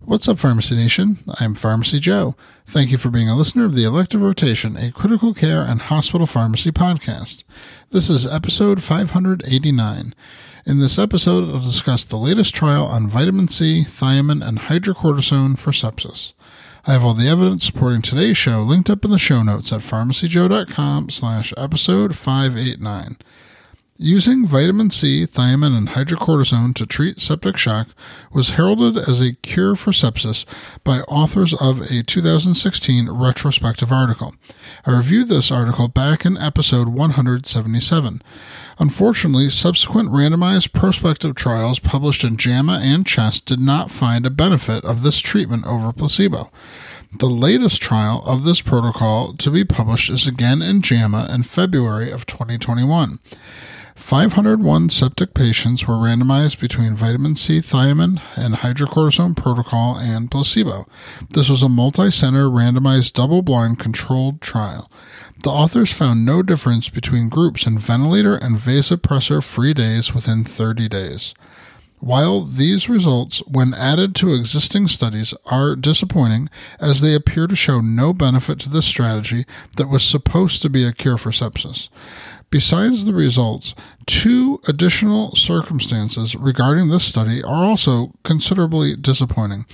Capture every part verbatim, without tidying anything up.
What's up, Pharmacy Nation? I'm Pharmacy Joe. Thank you for being a listener of the Elective Rotation, a critical care and hospital pharmacy podcast. This is episode five hundred eighty-nine. In this episode, I'll discuss the latest trial on vitamin C, thiamine, and hydrocortisone for sepsis. I have all the evidence supporting today's show linked up in the show notes at pharmacyjoe.com slash episode 589. Using vitamin C, thiamine, and hydrocortisone to treat septic shock was heralded as a cure for sepsis by authors of a two thousand sixteen retrospective article. I reviewed this article back in episode one hundred seventy-seven. Unfortunately, subsequent randomized prospective trials published in JAMA and CHEST did not find a benefit of this treatment over placebo. The latest trial of this protocol to be published is again in JAMA in February of twenty twenty-one. five hundred one septic patients were randomized between vitamin C, thiamine, and hydrocortisone protocol and placebo. This was a multi-center randomized double-blind controlled trial. The authors found no difference between groups in ventilator and vasopressor-free days within thirty days. While these results, when added to existing studies, are disappointing, as they appear to show no benefit to this strategy that was supposed to be a cure for sepsis. Besides the results, two additional circumstances regarding this study are also considerably disappointing.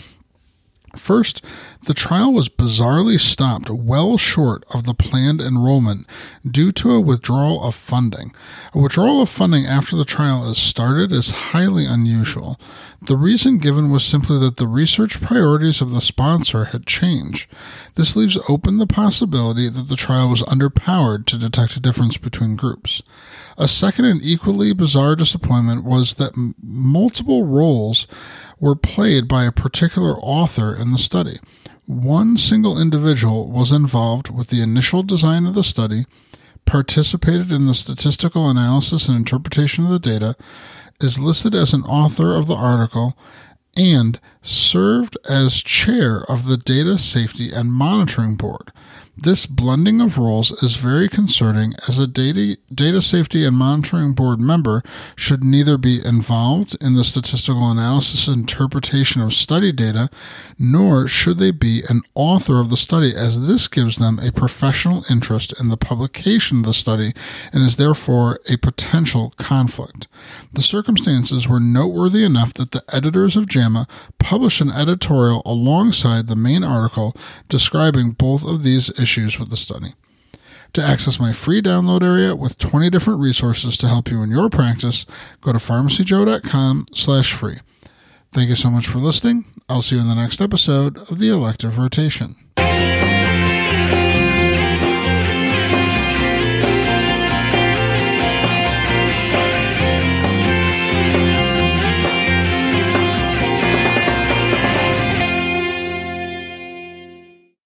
First, the trial was bizarrely stopped well short of the planned enrollment due to a withdrawal of funding. A withdrawal of funding after the trial is started is highly unusual. The reason given was simply that the research priorities of the sponsor had changed. This leaves open the possibility that the trial was underpowered to detect a difference between groups. A second and equally bizarre disappointment was that m- multiple roles were played by a particular author in the study. One single individual was involved with the initial design of the study, participated in the statistical analysis and interpretation of the data, is listed as an author of the article, and served as chair of the Data Safety and Monitoring Board. This blending of roles is very concerning, as a data, data safety and monitoring board member should neither be involved in the statistical analysis and interpretation of study data, nor should they be an author of the study, as this gives them a professional interest in the publication of the study and is therefore a potential conflict. The circumstances were noteworthy enough that the editors of JAMA published an editorial alongside the main article describing both of these issues issues with the study. To access my free download area with twenty different resources to help you in your practice, go to pharmacyjoe.com slash free. Thank you so much for listening. I'll see you in the next episode of the Elective Rotation.